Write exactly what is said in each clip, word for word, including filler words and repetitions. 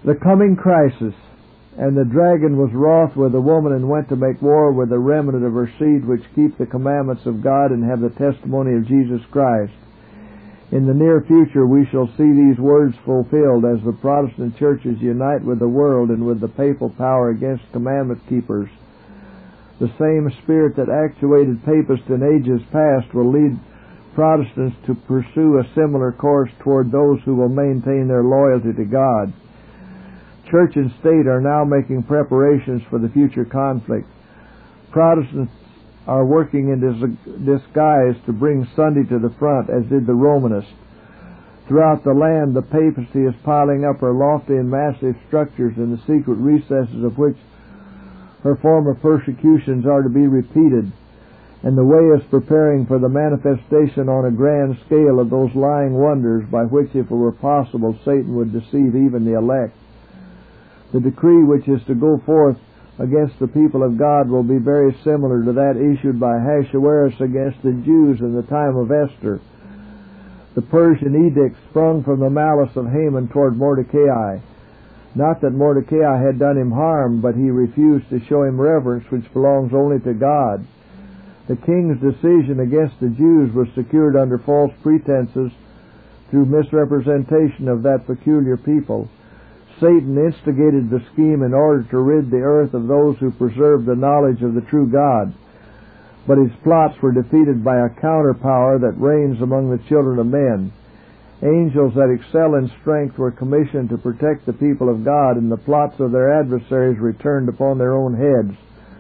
The coming crisis. And the dragon was wroth with the woman, and went to make war with the remnant of her seed, which keep the commandments of God and have the testimony of Jesus Christ. In the near future we shall see these words fulfilled as the Protestant churches unite with the world and with the papal power against commandment keepers. The same spirit that actuated papists in ages past will lead Protestants to pursue a similar course toward those who will maintain their loyalty to God. Church and state are now making preparations for the future conflict. Protestants are working in disguise to bring Sunday to the front, as did the Romanists. Throughout the land, the papacy is piling up her lofty and massive structures, in the secret recesses of which her former persecutions are to be repeated, and the way is preparing for the manifestation on a grand scale of those lying wonders by which, if it were possible, Satan would deceive even the elect. The decree which is to go forth against the people of God will be very similar to that issued by Ahasuerus against the Jews in the time of Esther. The Persian edict sprung from the malice of Haman toward Mordecai. Not that Mordecai had done him harm, but he refused to show him reverence which belongs only to God. The king's decision against the Jews was secured under false pretenses through misrepresentation of that peculiar people. Satan instigated the scheme in order to rid the earth of those who preserved the knowledge of the true God. But his plots were defeated by a counterpower that reigns among the children of men. Angels that excel in strength were commissioned to protect the people of God, and the plots of their adversaries returned upon their own heads.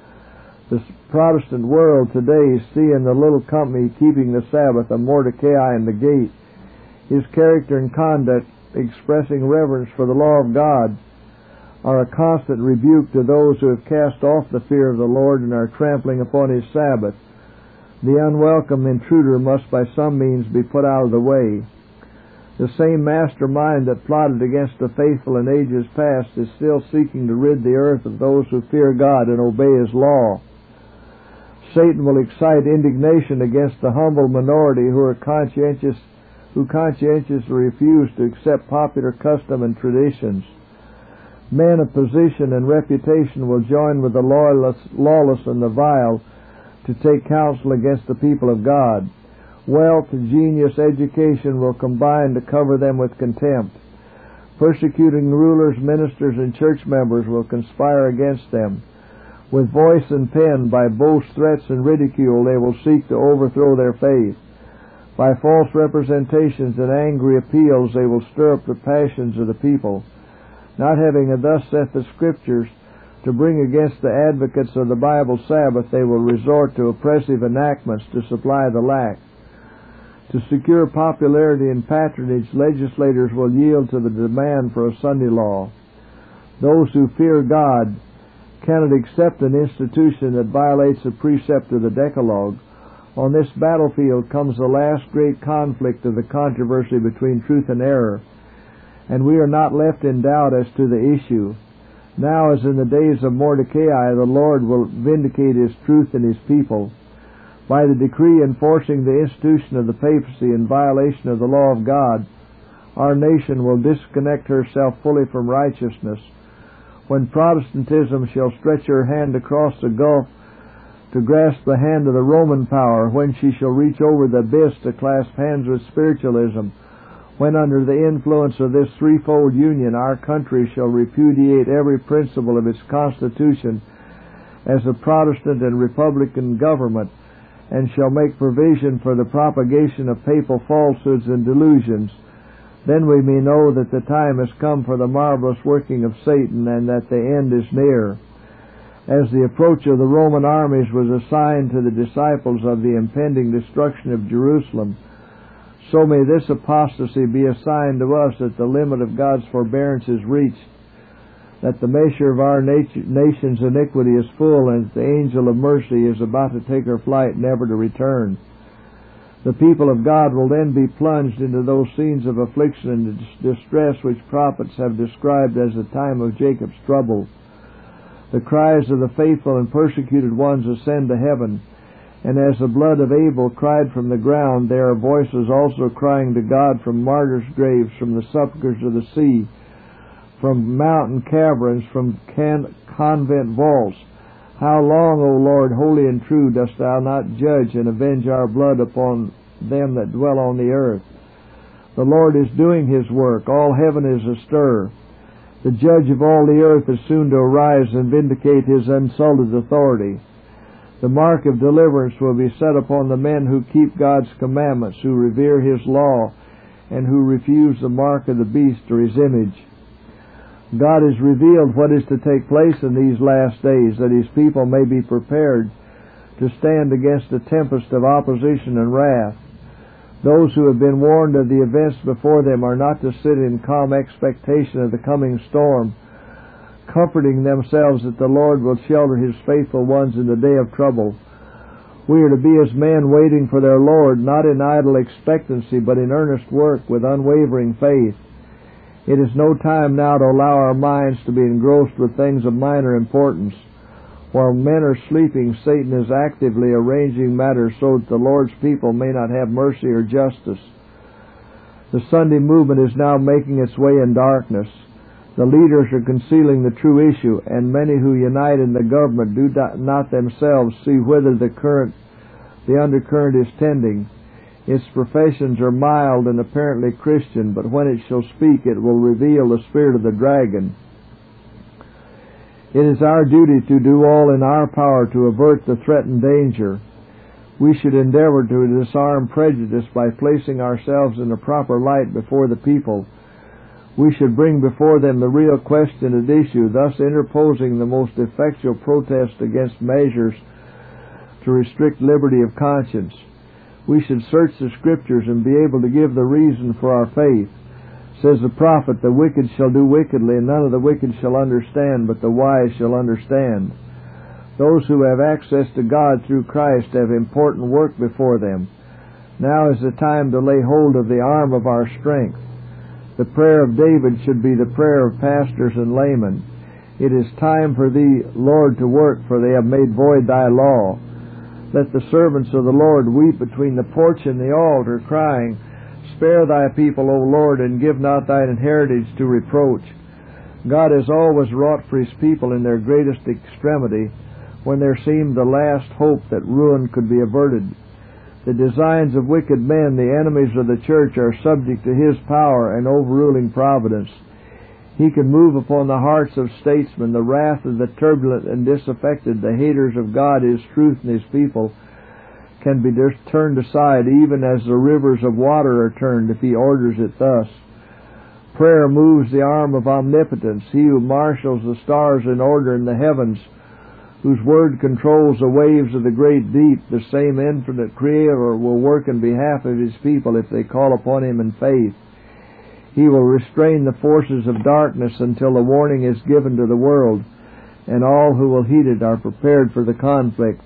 The Protestant world today see in the little company keeping the Sabbath a Mordecai in the gate. His character and conduct, expressing reverence for the law of God, are a constant rebuke to those who have cast off the fear of the Lord and are trampling upon His Sabbath. The unwelcome intruder must by some means be put out of the way. The same mastermind that plotted against the faithful in ages past is still seeking to rid the earth of those who fear God and obey His law. Satan will excite indignation against the humble minority who are conscientious who conscientiously refuse to accept popular custom and traditions. Men of position and reputation will join with the lawless, lawless and the vile to take counsel against the people of God. Wealth, genius, education will combine to cover them with contempt. Persecuting rulers, ministers, and church members will conspire against them. With voice and pen, by boast, threats, and ridicule, they will seek to overthrow their faith. By false representations and angry appeals they will stir up the passions of the people. Not having thus set the Scriptures to bring against the advocates of the Bible Sabbath, they will resort to oppressive enactments to supply the lack. To secure popularity and patronage, legislators will yield to the demand for a Sunday law. Those who fear God cannot accept an institution that violates a precept of the Decalogue. On this battlefield comes the last great conflict of the controversy between truth and error, and we are not left in doubt as to the issue. Now, as in the days of Mordecai, the Lord will vindicate His truth and His people. By the decree enforcing the institution of the papacy in violation of the law of God, our nation will disconnect herself fully from righteousness. When Protestantism shall stretch her hand across the gulf to grasp the hand of the Roman power, when she shall reach over the abyss to clasp hands with spiritualism, when under the influence of this threefold union our country shall repudiate every principle of its constitution as a Protestant and Republican government, and shall make provision for the propagation of papal falsehoods and delusions, then we may know that the time has come for the marvelous working of Satan, and that the end is near. As the approach of the Roman armies was a sign to the disciples of the impending destruction of Jerusalem, so may this apostasy be a sign to us that the limit of God's forbearance is reached, that the measure of our nation's iniquity is full, and that the angel of mercy is about to take her flight, never to return. The people of God will then be plunged into those scenes of affliction and distress which prophets have described as the time of Jacob's trouble. The cries of the faithful and persecuted ones ascend to heaven, and as the blood of Abel cried from the ground, there are voices also crying to God from martyrs' graves, from the sepulchres of the sea. from mountain caverns, from can- convent vaults. How long, O Lord, holy and true, dost thou not judge and avenge our blood upon them that dwell on the earth? The Lord is doing His work. All heaven is astir. The judge of all the earth is soon to arise and vindicate His insulted authority. The mark of deliverance will be set upon the men who keep God's commandments, who revere His law, and who refuse the mark of the beast or his image. God has revealed what is to take place in these last days, that His people may be prepared to stand against the tempest of opposition and wrath. Those who have been warned of the events before them are not to sit in calm expectation of the coming storm, comforting themselves that the Lord will shelter His faithful ones in the day of trouble. We are to be as men waiting for their Lord, not in idle expectancy, but in earnest work with unwavering faith. It is no time now to allow our minds to be engrossed with things of minor importance. While men are sleeping, Satan is actively arranging matters so that the Lord's people may not have mercy or justice. The Sunday movement is now making its way in darkness. The leaders are concealing the true issue, and many who unite in the government do not themselves see whither the current, the undercurrent is tending. Its professions are mild and apparently Christian, but when it shall speak, it will reveal the spirit of the dragon. It is our duty to do all in our power to avert the threatened danger. We should endeavor to disarm prejudice by placing ourselves in a proper light before the people. We should bring before them the real question at issue, thus interposing the most effectual protest against measures to restrict liberty of conscience. We should search the Scriptures and be able to give the reason for our faith. Says the prophet, the wicked shall do wickedly, and none of the wicked shall understand, but the wise shall understand. Those who have access to God through Christ have important work before them. Now is the time to lay hold of the arm of our strength. The prayer of David should be the prayer of pastors and laymen. It is time for thee, Lord, to work, for they have made void thy law. Let the servants of the Lord weep between the porch and the altar, crying, Spare thy people, O Lord, and give not thine heritage to reproach. God has always wrought for His people in their greatest extremity, when there seemed the last hope that ruin could be averted. The designs of wicked men, the enemies of the church, are subject to His power and overruling providence. He can move upon the hearts of statesmen the wrath of the turbulent and disaffected, the haters of God, His truth, and His people, can be turned aside, even as the rivers of water are turned, if He orders it thus. Prayer moves the arm of omnipotence, He who marshals the stars in order in the heavens, whose word controls the waves of the great deep. The same infinite Creator will work in behalf of His people if they call upon Him in faith. He will restrain the forces of darkness until the warning is given to the world, and all who will heed it are prepared for the conflict.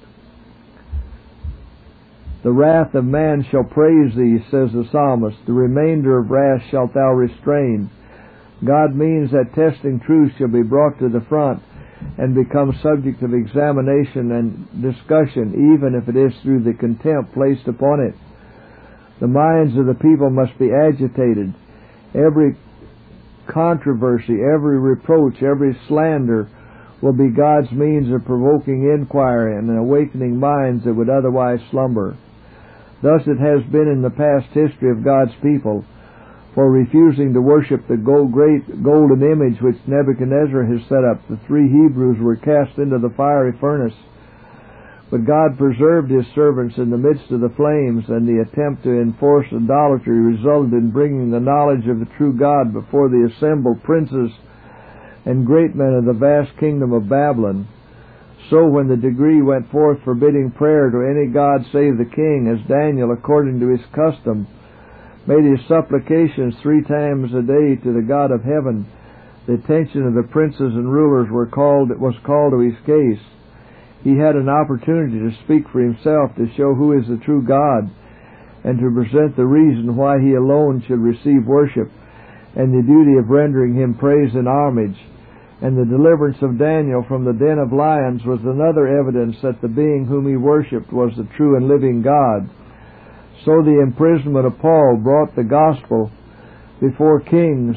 The wrath of man shall praise thee, says the psalmist. The remainder of wrath shalt thou restrain. God means that testing truth shall be brought to the front and become subject of examination and discussion, even if it is through the contempt placed upon it. The minds of the people must be agitated. Every controversy, every reproach, every slander will be God's means of provoking inquiry and awakening minds that would otherwise slumber. Thus it has been in the past history of God's people. For refusing to worship the gold, great golden image which Nebuchadnezzar has set up, the three Hebrews were cast into the fiery furnace. But God preserved His servants in the midst of the flames, and the attempt to enforce idolatry resulted in bringing the knowledge of the true God before the assembled princes and great men of the vast kingdom of Babylon. So when the decree went forth forbidding prayer to any god save the king, as Daniel, according to his custom, made his supplications three times a day to the God of heaven, the attention of the princes and rulers were called, was called to his case. He had an opportunity to speak for himself, to show who is the true God, and to present the reason why He alone should receive worship, and the duty of rendering Him praise and homage. And the deliverance of Daniel from the den of lions was another evidence that the being whom he worshipped was the true and living God. So the imprisonment of Paul brought the gospel before kings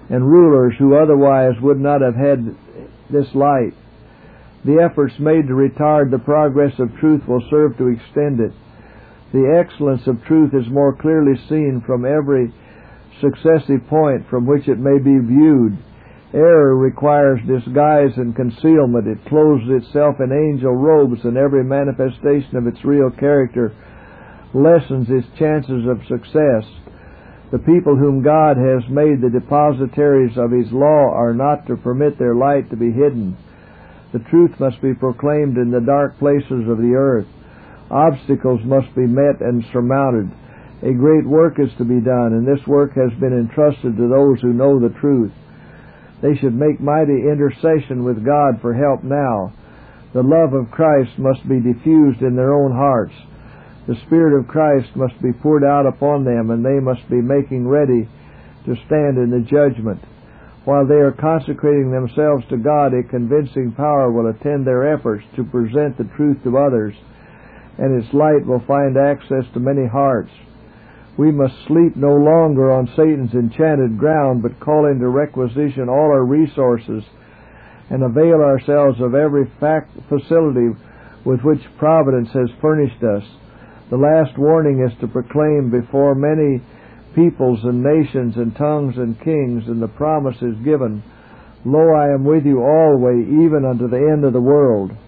and rulers who otherwise would not have had this light. The efforts made to retard the progress of truth will serve to extend it. The excellence of truth is more clearly seen from every successive point from which it may be viewed. Error requires disguise and concealment. It clothes itself in angel robes, and every manifestation of its real character lessens its chances of success. The people whom God has made the depositaries of His law are not to permit their light to be hidden. The truth must be proclaimed in the dark places of the earth. Obstacles must be met and surmounted. A great work is to be done, and this work has been entrusted to those who know the truth. They should make mighty intercession with God for help now. The love of Christ must be diffused in their own hearts. The Spirit of Christ must be poured out upon them, and they must be making ready to stand in the judgment. While they are consecrating themselves to God, a convincing power will attend their efforts to present the truth to others, and its light will find access to many hearts. We must sleep no longer on Satan's enchanted ground, but call into requisition all our resources and avail ourselves of every fact facility with which Providence has furnished us. The last warning is to proclaim before many peoples and nations and tongues and kings, and the promise is given, Lo, I am with you always, even unto the end of the world.